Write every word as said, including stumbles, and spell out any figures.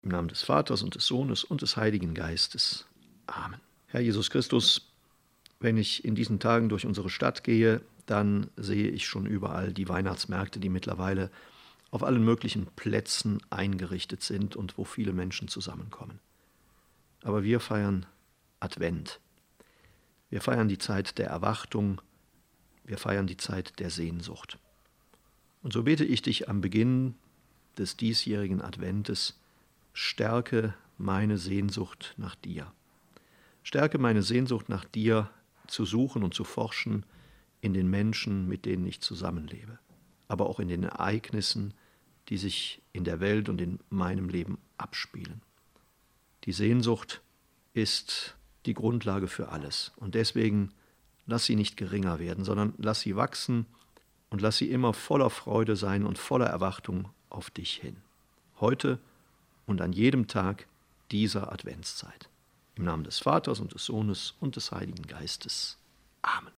Im Namen des Vaters und des Sohnes und des Heiligen Geistes. Amen. Herr Jesus Christus, wenn ich in diesen Tagen durch unsere Stadt gehe, dann sehe ich schon überall die Weihnachtsmärkte, die mittlerweile auf allen möglichen Plätzen eingerichtet sind und wo viele Menschen zusammenkommen. Aber wir feiern Advent. Wir feiern die Zeit der Erwartung. Wir feiern die Zeit der Sehnsucht. Und so bete ich dich am Beginn des diesjährigen Adventes, stärke meine Sehnsucht nach dir. Stärke meine Sehnsucht nach dir, zu suchen und zu forschen in den Menschen, mit denen ich zusammenlebe, aber auch in den Ereignissen, die sich in der Welt und in meinem Leben abspielen. Die Sehnsucht ist die Grundlage für alles und deswegen lass sie nicht geringer werden, sondern lass sie wachsen und lass sie immer voller Freude sein und voller Erwartung auf dich hin. Heute und an jedem Tag dieser Adventszeit. Im Namen des Vaters und des Sohnes und des Heiligen Geistes. Amen.